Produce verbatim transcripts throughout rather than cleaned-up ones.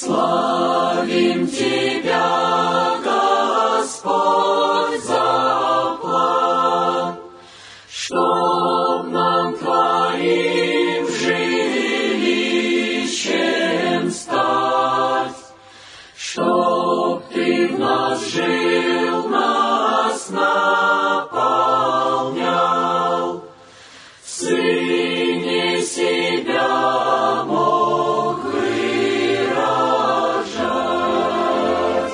Славим Тебя, Господь, за план, чтоб нам Твоим жилищем стать, чтоб Ты в нас жил, нас наполнял, в Сыне себя мог выражать.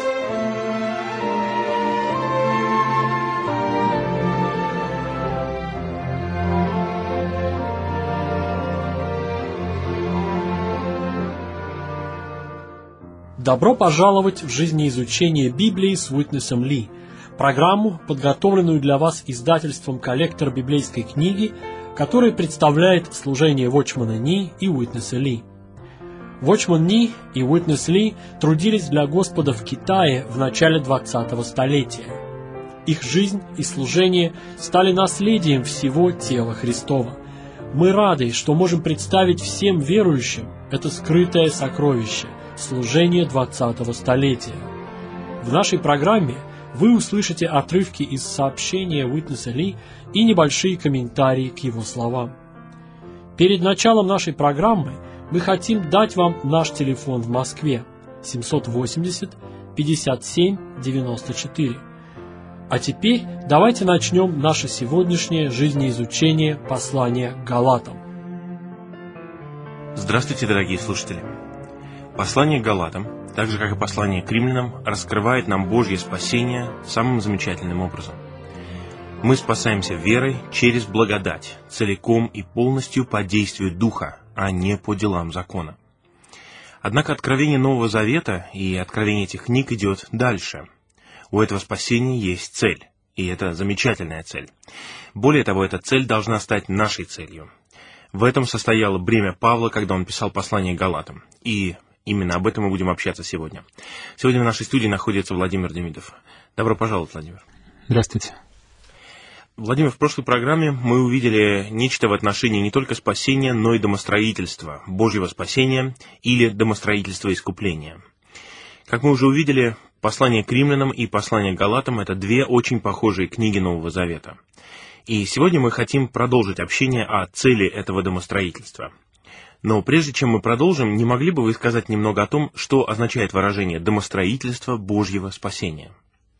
Добро пожаловать в жизнеизучение Библии с Уитнесом Ли, программу, подготовленную для вас издательством «Коллектор библейской книги», который представляет служение Watchman Nee и Уитнеса Ли. Watchman Nee и Уитнес Ли трудились для Господа в Китае в начале двадцатого столетия. Их жизнь и служение стали наследием всего тела Христова. Мы рады, что можем представить всем верующим это скрытое сокровище – служение двадцатого столетия. В нашей программе вы услышите отрывки из сообщения Уитнеса Ли и небольшие комментарии к его словам. Перед началом нашей программы мы хотим дать вам наш телефон в Москве семьсот восемьдесят пятьдесят семь девяносто четыре. А теперь давайте начнем наше сегодняшнее жизнеизучение послания к Галатам. Здравствуйте, дорогие слушатели! Послание к Галатам, так же как и послание к римлянам, раскрывает нам Божье спасение самым замечательным образом. Мы спасаемся верой через благодать, целиком и полностью по действию Духа, а не по делам закона. Однако откровение Нового Завета и откровение этих книг идет дальше. У этого спасения есть цель, и это замечательная цель. Более того, эта цель должна стать нашей целью. В этом состояло бремя Павла, когда он писал послание к Галатам, и именно об этом мы будем общаться сегодня. Сегодня в нашей студии находится Владимир Демидов. Добро пожаловать, Владимир. Здравствуйте. Владимир, в прошлой программе мы увидели нечто в отношении не только спасения, но и домостроительства, Божьего спасения или домостроительства искупления. Как мы уже увидели, послание к римлянам и послание к Галатам – это две очень похожие книги Нового Завета. И сегодня мы хотим продолжить общение о цели этого домостроительства. Но прежде чем мы продолжим, не могли бы вы сказать немного о том, что означает выражение «домостроительство Божьего спасения»?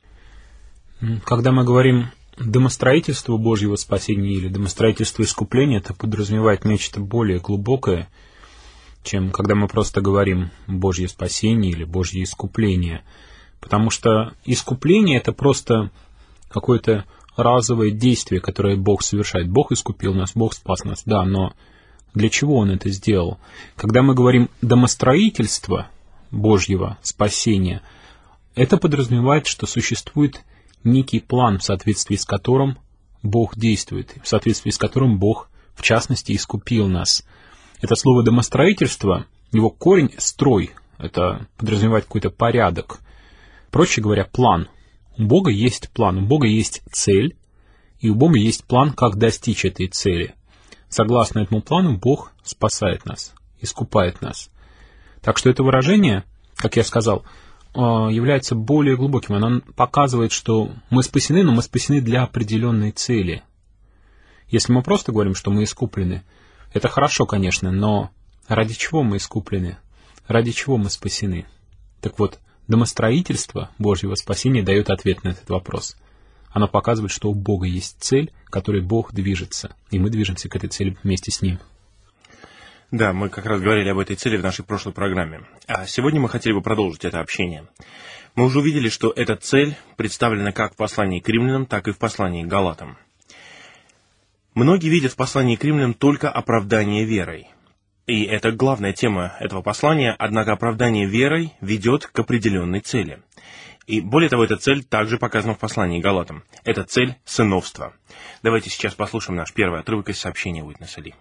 Когда мы говорим «домостроительство Божьего спасения» или «домостроительство искупления», это подразумевает нечто более глубокое, чем когда мы просто говорим «Божье спасение» или «Божье искупление». Потому что искупление – это просто какое-то разовое действие, которое Бог совершает. Бог искупил нас, Бог спас нас, да, но для чего Он это сделал? Когда мы говорим «домостроительство Божьего спасения», это подразумевает, что существует некий план, в соответствии с которым Бог действует, в соответствии с которым Бог, в частности, искупил нас. Это слово «домостроительство», его корень «строй», это подразумевает какой-то порядок. Проще говоря, план. У Бога есть план, у Бога есть цель, и у Бога есть план, как достичь этой цели. Согласно этому плану, Бог спасает нас, искупает нас. Так что это выражение, как я сказал, является более глубоким. Оно показывает, что мы спасены, но мы спасены для определенной цели. Если мы просто говорим, что мы искуплены, это хорошо, конечно, но ради чего мы искуплены? Ради чего мы спасены? Так вот, домостроительство Божьего спасения дает ответ на этот вопрос. Оно показывает, что у Бога есть цель, к которой Бог движется, и мы движемся к этой цели вместе с Ним. Да, мы как раз говорили об этой цели в нашей прошлой программе. А сегодня мы хотели бы продолжить это общение. Мы уже увидели, что эта цель представлена как в послании к римлянам, так и в послании к Галатам. Многие видят в послании к римлянам только оправдание верой. И это главная тема этого послания, однако оправдание верой ведет к определенной цели. И более того, эта цель также показана в послании к Галатам. Это цель сыновства. Давайте сейчас послушаем наш первый отрывок из сообщения Уитнеса Ли.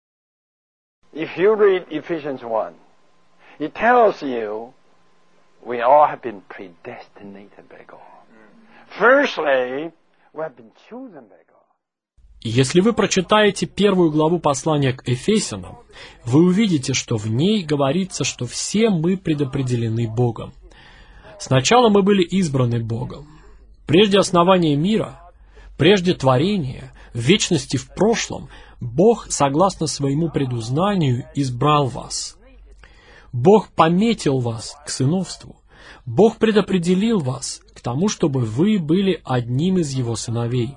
If you read Ephesians one, it tells you we all have been predestinated by God. Firstly, we have been chosen by God. Если вы прочитаете первую главу послания к Ефесянам, вы увидите, что в ней говорится, что все мы предопределены Богом. Сначала мы были избраны Богом. Прежде основания мира, прежде творения, в вечности в прошлом, Бог, согласно своему предузнанию, избрал вас. Бог пометил вас к сыновству. Бог предопределил вас к тому, чтобы вы были одним из Его сыновей.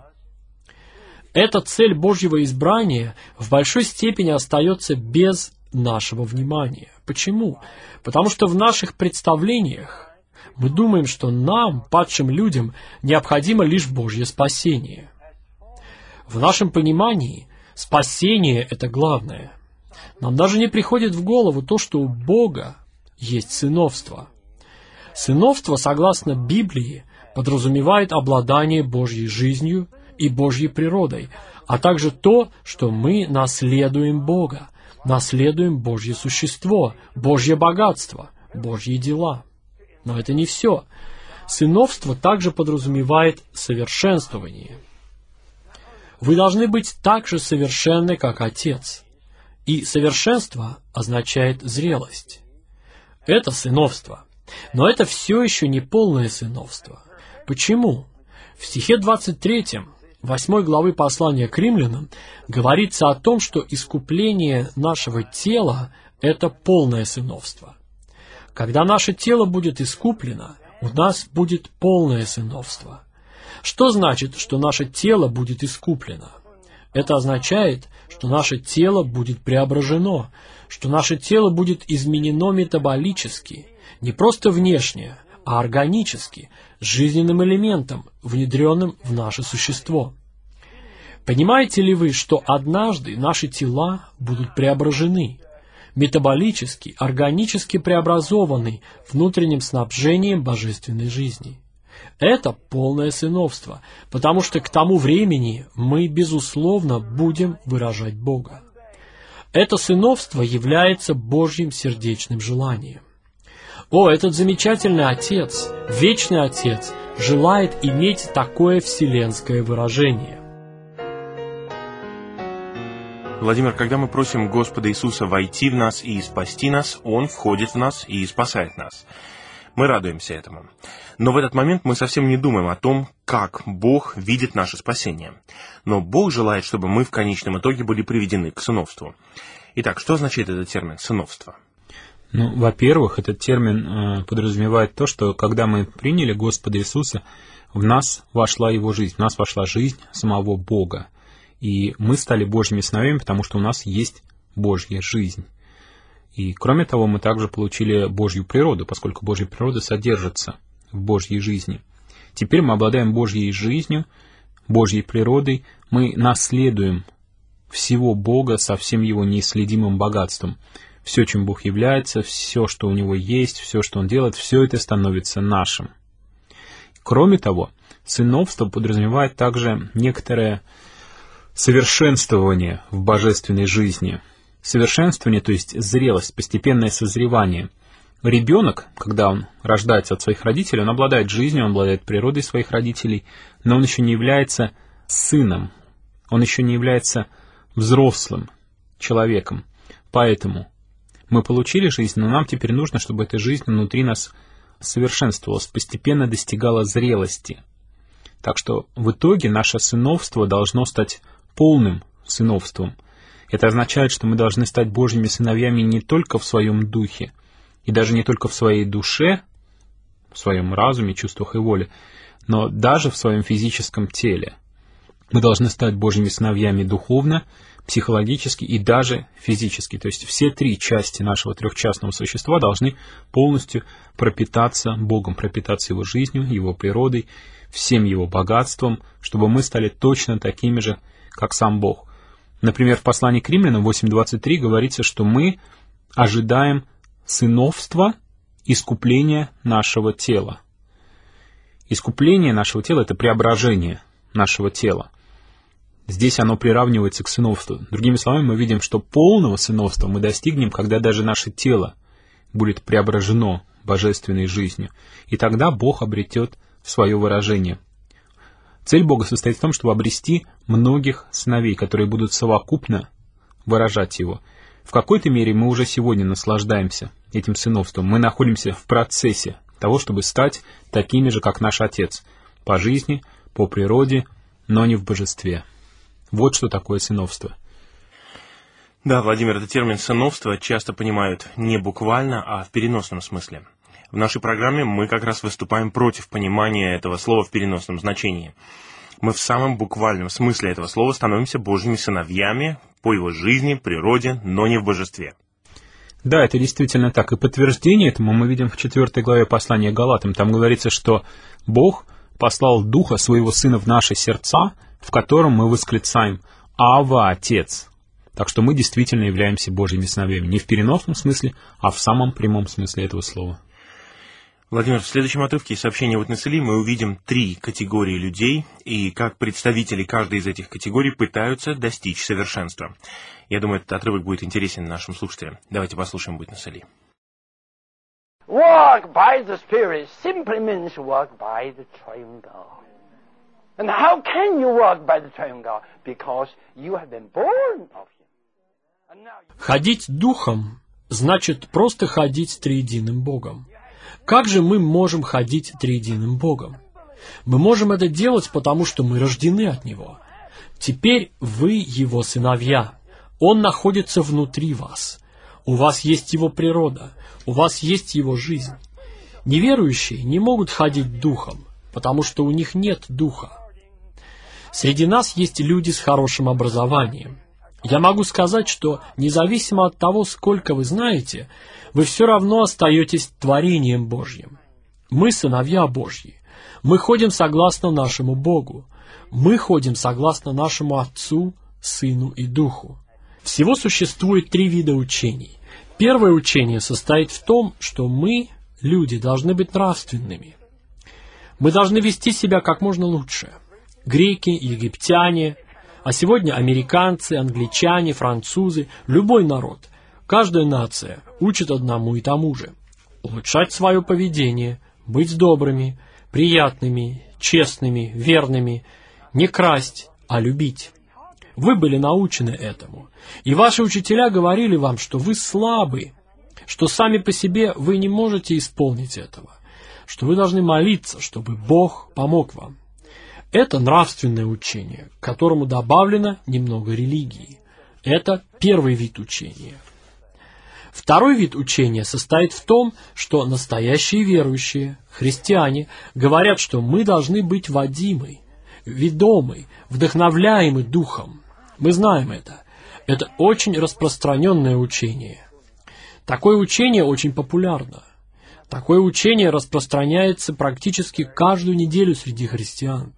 Эта цель Божьего избрания в большой степени остается без нашего внимания. Почему? Потому что в наших представлениях мы думаем, что нам, падшим людям, необходимо лишь Божье спасение. В нашем понимании спасение — это главное. Нам даже не приходит в голову то, что у Бога есть сыновство. Сыновство, согласно Библии, подразумевает обладание Божьей жизнью и Божьей природой, а также то, что мы наследуем Бога, наследуем Божье существо, Божье богатство, Божьи дела. Но это не все. Сыновство также подразумевает совершенствование. Вы должны быть так же совершенны, как Отец. И совершенство означает зрелость. Это сыновство. Но это все еще не полное сыновство. Почему? В стихе двадцать третьем восьмой главы послания к римлянам говорится о том, что искупление нашего тела — это полное сыновство. Когда наше тело будет искуплено, у нас будет полное сыновство. Что значит, что наше тело будет искуплено? Это означает, что наше тело будет преображено, что наше тело будет изменено метаболически, не просто внешне, а органически, жизненным элементом, внедренным в наше существо. Понимаете ли вы, что однажды наши тела будут преображены, метаболически, органически преобразованы внутренним снабжением божественной жизни? Это полное сыновство, потому что к тому времени мы, безусловно, будем выражать Бога. Это сыновство является Божьим сердечным желанием. О, этот замечательный Отец, вечный Отец, желает иметь такое вселенское выражение. Владимир, когда мы просим Господа Иисуса войти в нас и спасти нас, Он входит в нас и спасает нас. Мы радуемся этому. Но в этот момент мы совсем не думаем о том, как Бог видит наше спасение. Но Бог желает, чтобы мы в конечном итоге были приведены к сыновству. Итак, что означает этот термин «сыновство»? Ну, во-первых, этот термин э, подразумевает то, что когда мы приняли Господа Иисуса, в нас вошла Его жизнь, в нас вошла жизнь самого Бога. И мы стали Божьими сыновьями, потому что у нас есть Божья жизнь. И кроме того, мы также получили Божью природу, поскольку Божья природа содержится в Божьей жизни. Теперь мы обладаем Божьей жизнью, Божьей природой, мы наследуем всего Бога со всем Его неисследимым богатством. Все, чем Бог является, все, что у Него есть, все, что Он делает, все это становится нашим. Кроме того, сыновство подразумевает также некоторое совершенствование в божественной жизни. Совершенствование, то есть зрелость, постепенное созревание. Ребенок, когда он рождается от своих родителей, он обладает жизнью, он обладает природой своих родителей, но он еще не является сыном, он еще не является взрослым человеком. Поэтому мы получили жизнь, но нам теперь нужно, чтобы эта жизнь внутри нас совершенствовалась, постепенно достигала зрелости. Так что в итоге наше сыновство должно стать полным сыновством. Это означает, что мы должны стать Божьими сыновьями не только в своем духе, и даже не только в своей душе, в своем разуме, чувствах и воле, но даже в своем физическом теле. Мы должны стать Божьими сыновьями духовно, психологически и даже физически. То есть все три части нашего трехчастного существа должны полностью пропитаться Богом, пропитаться Его жизнью, Его природой, всем Его богатством, чтобы мы стали точно такими же, как сам Бог. Например, в послании к Римлянам восемь двадцать три говорится, что мы ожидаем сыновства, искупления нашего тела. Искупление нашего тела — это преображение нашего тела. Здесь оно приравнивается к сыновству. Другими словами, мы видим, что полного сыновства мы достигнем, когда даже наше тело будет преображено божественной жизнью. И тогда Бог обретет свое выражение. Цель Бога состоит в том, чтобы обрести многих сыновей, которые будут совокупно выражать Его. В какой-то мере мы уже сегодня наслаждаемся этим сыновством. Мы находимся в процессе того, чтобы стать такими же, как наш Отец, по жизни, по природе, но не в божестве. Вот что такое сыновство. Да, Владимир, этот термин «сыновство» часто понимают не буквально, а в переносном смысле. В нашей программе мы как раз выступаем против понимания этого слова в переносном значении. Мы в самом буквальном смысле этого слова становимся Божьими сыновьями по Его жизни, природе, но не в божестве. Да, это действительно так. И подтверждение этому мы видим в четвёртой главе послания Галатам. Там говорится, что Бог послал Духа Своего Сына в наши сердца, в котором мы восклицаем «Ава, Отец». Так что мы действительно являемся Божьими сыновьями. Не в переносном смысле, а в самом прямом смысле этого слова. Владимир, в следующем отрывке из сообщения Witness Lee мы увидим три категории людей, и как представители каждой из этих категорий пытаются достичь совершенства. Я думаю, этот отрывок будет интересен нашим слушателям. Давайте послушаем Witness Lee. Walk by the Spirit simply means walk by the triune God. And how can you walk by the triune God? Because you have been born of Him. And now you... Ходить духом значит просто ходить с триединым Богом. Как же мы можем ходить триединым Богом? Мы можем это делать, потому что мы рождены от Него. Теперь вы Его сыновья. Он находится внутри вас. У вас есть Его природа. У вас есть Его жизнь. Неверующие не могут ходить духом, потому что у них нет духа. Среди нас есть люди с хорошим образованием. Я могу сказать, что независимо от того, сколько вы знаете, вы все равно остаетесь творением Божьим. Мы сыновья Божьи. Мы ходим согласно нашему Богу. Мы ходим согласно нашему Отцу, Сыну и Духу. Всего существует три вида учений. Первое учение состоит в том, что мы, люди, должны быть нравственными. Мы должны вести себя как можно лучше. Греки, египтяне, а сегодня американцы, англичане, французы, любой народ, каждая нация учит одному и тому же. Улучшать свое поведение, быть добрыми, приятными, честными, верными, не красть, а любить. Вы были научены этому, и ваши учителя говорили вам, что вы слабы, что сами по себе вы не можете исполнить этого, что вы должны молиться, чтобы Бог помог вам. Это нравственное учение, к которому добавлено немного религии. Это первый вид учения. Второй вид учения состоит в том, что настоящие верующие, христиане, говорят, что мы должны быть водимы, ведомы, вдохновляемы Духом. Мы знаем это. Это очень распространенное учение. Такое учение очень популярно. Такое учение распространяется практически каждую неделю среди христиан.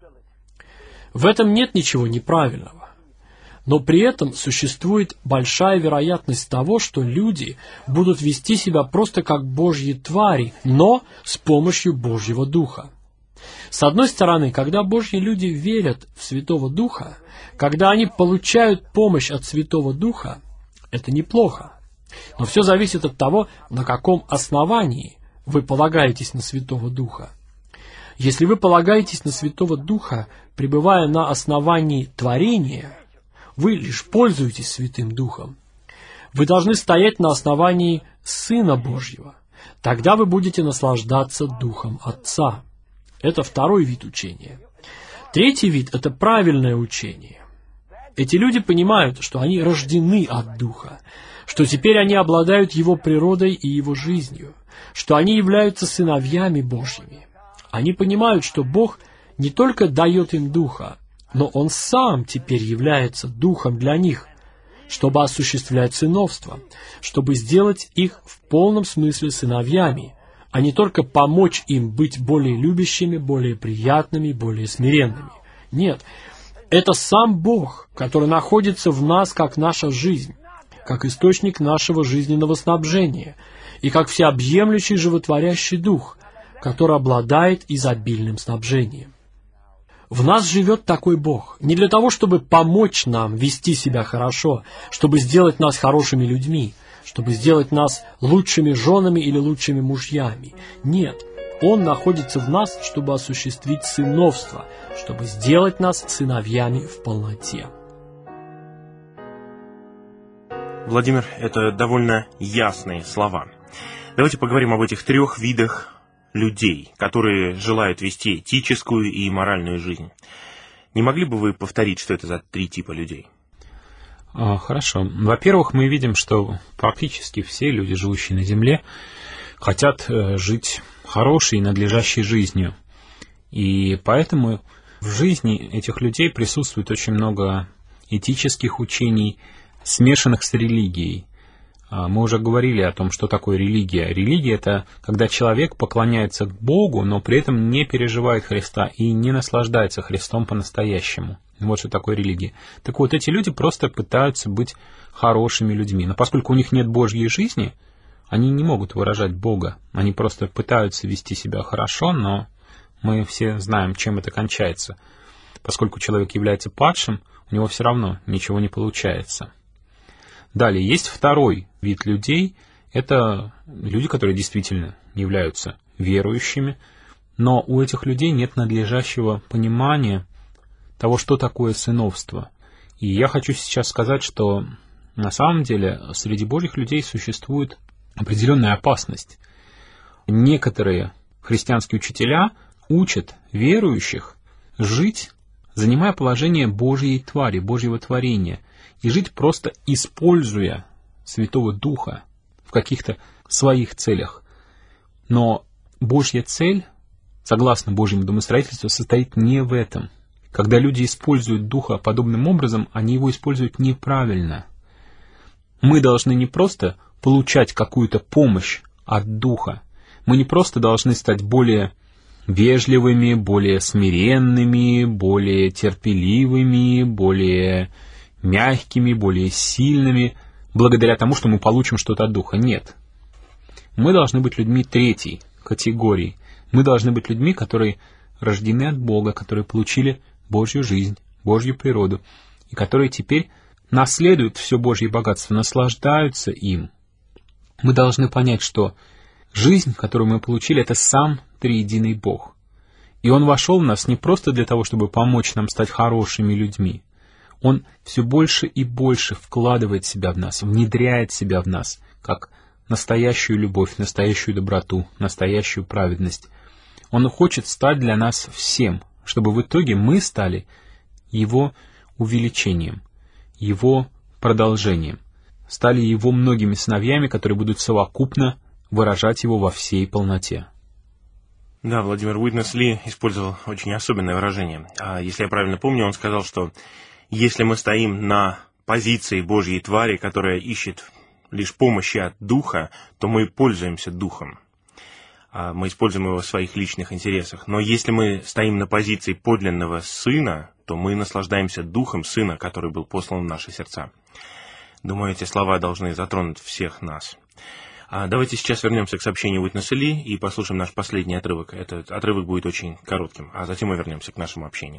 В этом нет ничего неправильного. Но при этом существует большая вероятность того, что люди будут вести себя просто как Божьи твари, но с помощью Божьего Духа. С одной стороны, когда Божьи люди верят в Святого Духа, когда они получают помощь от Святого Духа, это неплохо. Но все зависит от того, на каком основании вы полагаетесь на Святого Духа. Если вы полагаетесь на Святого Духа, пребывая на основании творения, вы лишь пользуетесь Святым Духом. Вы должны стоять на основании Сына Божьего. Тогда вы будете наслаждаться Духом Отца. Это второй вид учения. Третий вид – это правильное учение. Эти люди понимают, что они рождены от Духа, что теперь они обладают Его природой и Его жизнью, что они являются сыновьями Божьими. Они понимают, что Бог не только дает им Духа, но Он Сам теперь является Духом для них, чтобы осуществлять сыновство, чтобы сделать их в полном смысле сыновьями, а не только помочь им быть более любящими, более приятными, более смиренными. Нет, это сам Бог, который находится в нас как наша жизнь, как источник нашего жизненного снабжения и как всеобъемлющий животворящий Дух, который обладает изобильным снабжением. В нас живет такой Бог не для того, чтобы помочь нам вести себя хорошо, чтобы сделать нас хорошими людьми, чтобы сделать нас лучшими женами или лучшими мужьями. Нет, Он находится в нас, чтобы осуществить сыновство, чтобы сделать нас сыновьями в полноте. Владимир, это довольно ясные слова. Давайте поговорим об этих трех видах людей, которые желают вести этическую и моральную жизнь. Не могли бы вы повторить, что это за три типа людей? Хорошо. Во-первых, мы видим, что практически все люди, живущие на Земле, хотят жить хорошей и надлежащей жизнью. И поэтому в жизни этих людей присутствует очень много этических учений, смешанных с религией. Мы уже говорили о том, что такое религия. Религия — это когда человек поклоняется Богу, но при этом не переживает Христа и не наслаждается Христом по-настоящему. Вот что такое религия. Так вот, эти люди просто пытаются быть хорошими людьми. Но поскольку у них нет Божьей жизни, они не могут выражать Бога. Они просто пытаются вести себя хорошо, но мы все знаем, чем это кончается. Поскольку человек является падшим, у него все равно ничего не получается. Далее, есть второй вид людей. Это люди, которые действительно являются верующими, но у этих людей нет надлежащего понимания того, что такое сыновство. И я хочу сейчас сказать, что на самом деле среди Божьих людей существует определенная опасность. Некоторые христианские учителя учат верующих жить, занимая положение Божьей твари, Божьего творения, и жить просто используя Святого Духа в каких-то своих целях. Но Божья цель, согласно Божьему домостроительству, состоит не в этом. Когда люди используют Духа подобным образом, они его используют неправильно. Мы должны не просто получать какую-то помощь от Духа, мы не просто должны стать более вежливыми, более смиренными, более терпеливыми, более мягкими, более сильными, благодаря тому, что мы получим что-то от Духа. Нет. Мы должны быть людьми третьей категории. Мы должны быть людьми, которые рождены от Бога, которые получили Божью жизнь, Божью природу, и которые теперь наследуют все Божье богатство, наслаждаются им. Мы должны понять, что жизнь, которую мы получили, это сам триединый Бог. И Он вошел в нас не просто для того, чтобы помочь нам стать хорошими людьми. Он все больше и больше вкладывает себя в нас, внедряет себя в нас, как настоящую любовь, настоящую доброту, настоящую праведность. Он хочет стать для нас всем, чтобы в итоге мы стали Его увеличением, Его продолжением, стали Его многими сыновьями, которые будут совокупно выражать Его во всей полноте. Да, Владимир Уитнес Ли использовал очень особенное выражение. А если я правильно помню, он сказал, что если мы стоим на позиции Божьей твари, которая ищет лишь помощи от Духа, то мы пользуемся Духом. Мы используем его в своих личных интересах. Но если мы стоим на позиции подлинного Сына, то мы наслаждаемся Духом Сына, который был послан в наши сердца. Думаю, эти слова должны затронуть всех нас. Давайте сейчас вернемся к сообщению Уитнеса Ли и послушаем наш последний отрывок. Этот отрывок будет очень коротким, а затем мы вернемся к нашему общению.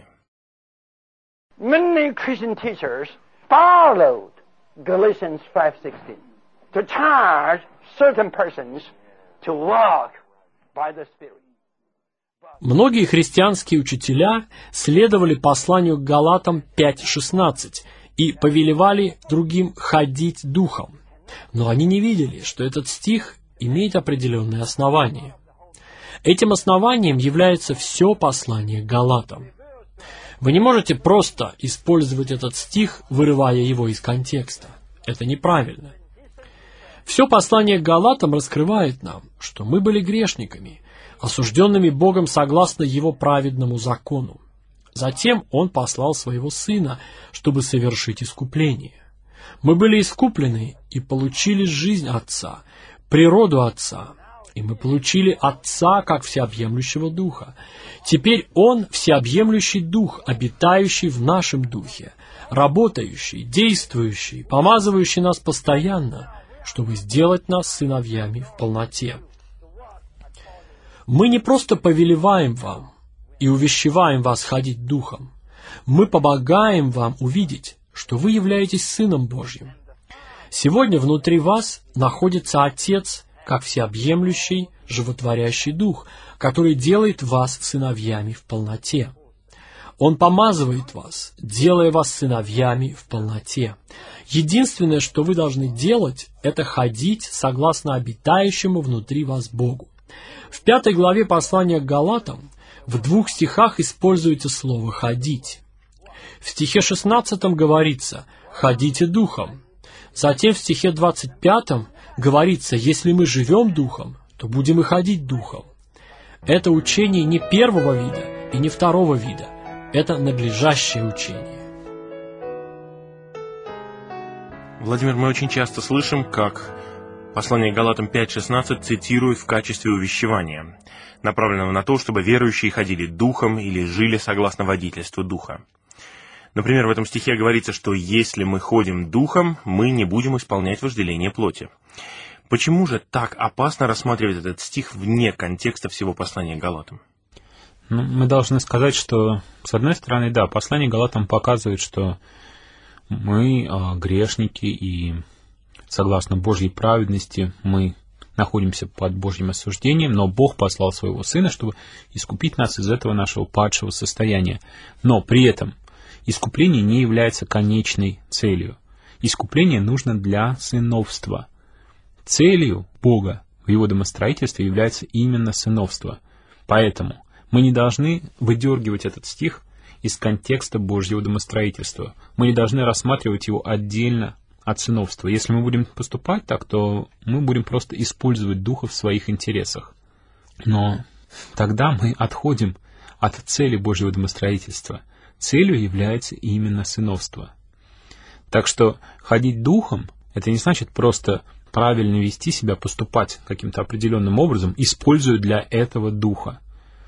Many Christian teachers followed Galatians five sixteen to charge certain persons to walk by the Spirit. Многие христианские учителя следовали посланию к Галатам пять шестнадцать и повелевали другим ходить духом. Но они не видели, что этот стих имеет определенное основание. Этим основанием является все послание к Галатам. Вы не можете просто использовать этот стих, вырывая его из контекста. Это неправильно. Все послание к Галатам раскрывает нам, что мы были грешниками, осужденными Богом согласно Его праведному закону. Затем Он послал Своего Сына, чтобы совершить искупление. Мы были искуплены и получили жизнь Отца, природу Отца, и мы получили Отца как всеобъемлющего Духа. Теперь Он всеобъемлющий Дух, обитающий в нашем Духе, работающий, действующий, помазывающий нас постоянно, чтобы сделать нас сыновьями в полноте. Мы не просто повелеваем вам и увещеваем вас ходить Духом. Мы помогаем вам увидеть, что вы являетесь Сыном Божьим. Сегодня внутри вас находится Отец как всеобъемлющий, животворящий Дух, который делает вас сыновьями в полноте. Он помазывает вас, делая вас сыновьями в полноте. Единственное, что вы должны делать, это ходить согласно обитающему внутри вас Богу. В пятой главе послания к Галатам в двух стихах используется слово «ходить». В стихе шестнадцатом говорится «ходите духом». Затем в стихе двадцать пятом говорится «если мы живем духом, то будем и ходить духом». Это учение не первого вида и не второго вида. Это надлежащее учение. Владимир, мы очень часто слышим, как послание Галатам пять шестнадцать цитируют в качестве увещевания, направленного на то, чтобы верующие ходили духом или жили согласно водительству духа. Например, в этом стихе говорится, что если мы ходим духом, мы не будем исполнять вожделение плоти. Почему же так опасно рассматривать этот стих вне контекста всего послания Галатам? Ну, мы должны сказать, что, с одной стороны, да, послание Галатам показывает, что мы э, грешники, и согласно Божьей праведности мы находимся под Божьим осуждением, но Бог послал Своего Сына, чтобы искупить нас из этого нашего падшего состояния. Но при этом искупление не является конечной целью. Искупление нужно для сыновства. Целью Бога в Его домостроительстве является именно сыновство. Поэтому мы не должны выдергивать этот стих из контекста Божьего домостроительства. Мы не должны рассматривать его отдельно от сыновства. Если мы будем поступать так, то мы будем просто использовать Духа в своих интересах. Но тогда мы отходим от цели Божьего домостроительства. Целью является именно сыновство. Так что ходить Духом — это не значит просто правильно вести себя, поступать каким-то определенным образом, используя для этого Духа.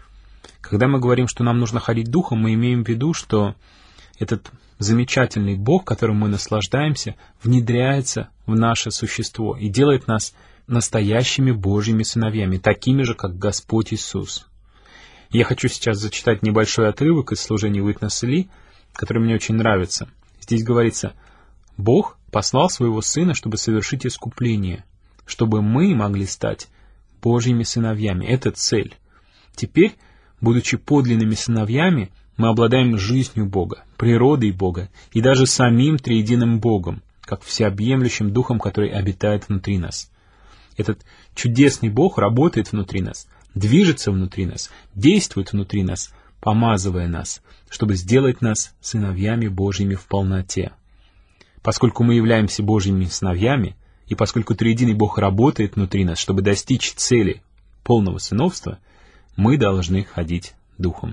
Когда мы говорим, что нам нужно ходить Духом, мы имеем в виду, что этот замечательный Бог, которым мы наслаждаемся, внедряется в наше существо и делает нас настоящими Божьими сыновьями, такими же, как Господь Иисус. Я хочу сейчас зачитать небольшой отрывок из служения Уитнеса Ли, который мне очень нравится. Здесь говорится: «Бог послал Своего Сына, чтобы совершить искупление, чтобы мы могли стать Божьими сыновьями». Это цель. Теперь, будучи подлинными сыновьями, мы обладаем жизнью Бога, природой Бога и даже самим триединым Богом, как всеобъемлющим Духом, который обитает внутри нас. Этот чудесный Бог работает внутри нас, движется внутри нас, действует внутри нас, помазывая нас, чтобы сделать нас сыновьями Божьими в полноте. Поскольку мы являемся Божьими сыновьями, и поскольку триединый Бог работает внутри нас, чтобы достичь цели полного сыновства, мы должны ходить Духом.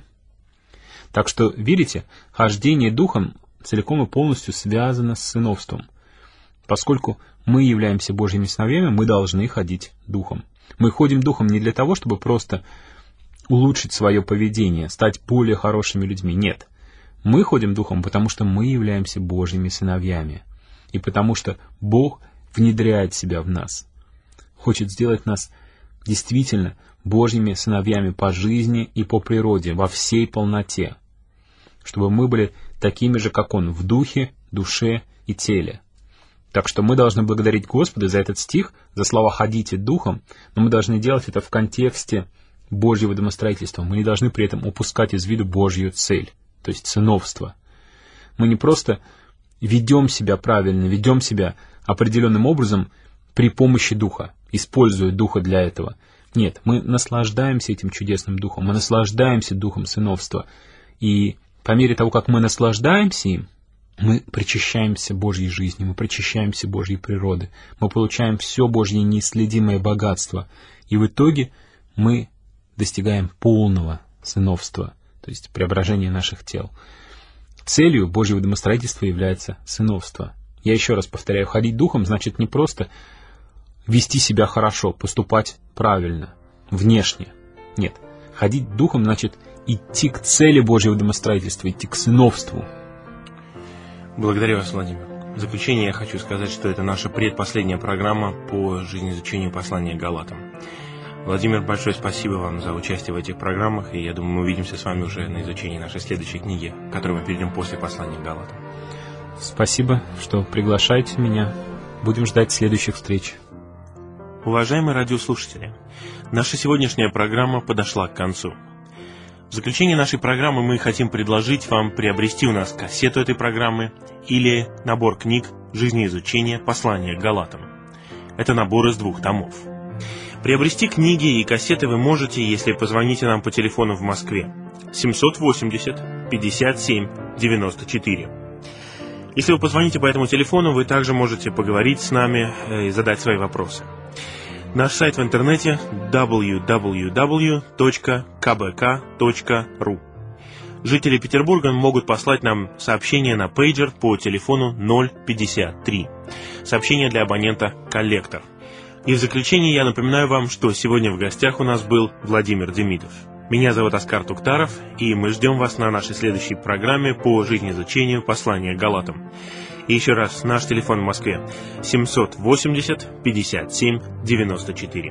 Так что, видите, хождение Духом целиком и полностью связано с сыновством. Поскольку мы являемся Божьими сыновьями, мы должны ходить Духом. Мы ходим Духом не для того, чтобы просто улучшить свое поведение, стать более хорошими людьми. Нет. Мы ходим Духом, потому что мы являемся Божьими сыновьями. И потому что Бог внедряет себя в нас. Хочет сделать нас действительно Божьими сыновьями по жизни и по природе, во всей полноте. Чтобы мы были такими же, как Он, в духе, душе и теле. Так что мы должны благодарить Господа за этот стих, за слова «ходите Духом», но мы должны делать это в контексте Божьего домостроительства. Мы не должны при этом упускать из виду Божью цель, то есть сыновство. Мы не просто ведем себя правильно, ведем себя определенным образом при помощи Духа, используя Духа для этого. Нет, мы наслаждаемся этим чудесным Духом, мы наслаждаемся Духом сыновства. И по мере того, как мы наслаждаемся им, мы причащаемся Божьей жизнью, мы причащаемся Божьей природы, мы получаем все Божье неисследимое богатство, и в итоге мы достигаем полного сыновства, то есть преображения наших тел. Целью Божьего домостроительства является сыновство. Я еще раз повторяю, ходить Духом значит не просто вести себя хорошо, поступать правильно, внешне. Нет, ходить Духом значит идти к цели Божьего домостроительства, идти к сыновству. Благодарю вас, Владимир. В заключение я хочу сказать, что это наша предпоследняя программа по жизнеизучению послания Галатам. Владимир, большое спасибо вам за участие в этих программах, и я думаю, мы увидимся с вами уже на изучении нашей следующей книги, к которой мы перейдем после послания Галатам. Спасибо, что приглашаете меня. Будем ждать следующих встреч. Уважаемые радиослушатели, наша сегодняшняя программа подошла к концу. В заключение нашей программы мы хотим предложить вам приобрести у нас кассету этой программы или набор книг «Жизнеизучение. Послание к Галатам». Это набор из двух томов. Приобрести книги и кассеты вы можете, если позвоните нам по телефону в Москве семьсот восемьдесят пятьдесят семь девяносто четыре. Если вы позвоните по этому телефону, вы также можете поговорить с нами и задать свои вопросы. Наш сайт в интернете дабл ю дабл ю дабл ю точка ка бэ ка точка ру. Жители Петербурга могут послать нам сообщение на пейджер по телефону ноль пятьдесят три. Сообщение для абонента «Коллектор». И в заключение я напоминаю вам, что сегодня в гостях у нас был Владимир Демидов. Меня зовут Оскар Туктаров, и мы ждем вас на нашей следующей программе по жизнеизучению послания к Галатам. И еще раз, наш телефон в Москве семьсот восемьдесят пятьдесят семь девяносто четыре.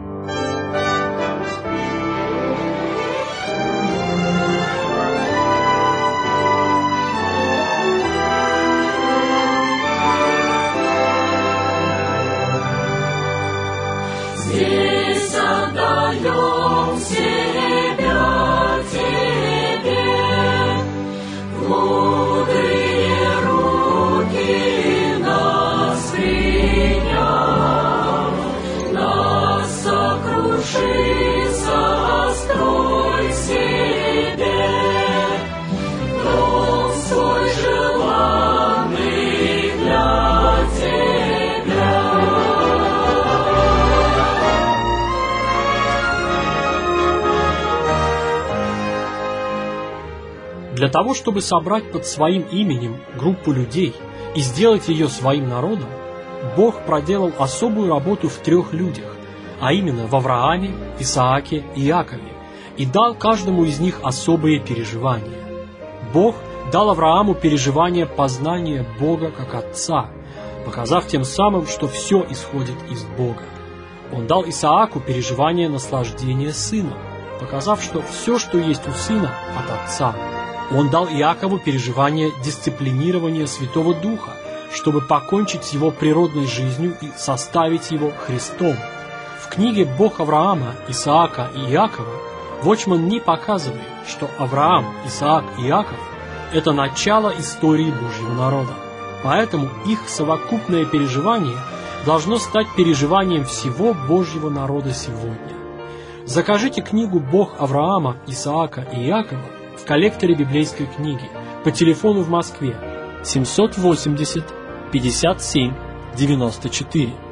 Здесь отдаем себя Тебе, в мудрые руки нас приняв, нас сокруши, сострой себе, дом свой желанный для Тебя. Для того, чтобы собрать под своим именем группу людей и сделать ее своим народом, Бог проделал особую работу в трех людях, а именно в Аврааме, Исааке и Иакове, и дал каждому из них особые переживания. Бог дал Аврааму переживание познания Бога как Отца, показав тем самым, что все исходит из Бога. Он дал Исааку переживание наслаждения сыном, показав, что все, что есть у сына, от Отца. Он дал Иакову переживание дисциплинирования Святого Духа, чтобы покончить с его природной жизнью и составить его Христом. В книге «Бог Авраама, Исаака и Иакова» Watchman Nee показывает, что Авраам, Исаак и Иаков – это начало истории Божьего народа. Поэтому их совокупное переживание должно стать переживанием всего Божьего народа сегодня. Закажите книгу «Бог Авраама, Исаака и Иакова» в коллекторе библейской книги по телефону в Москве семьсот восемьдесят пятьдесят семь девяносто четыре.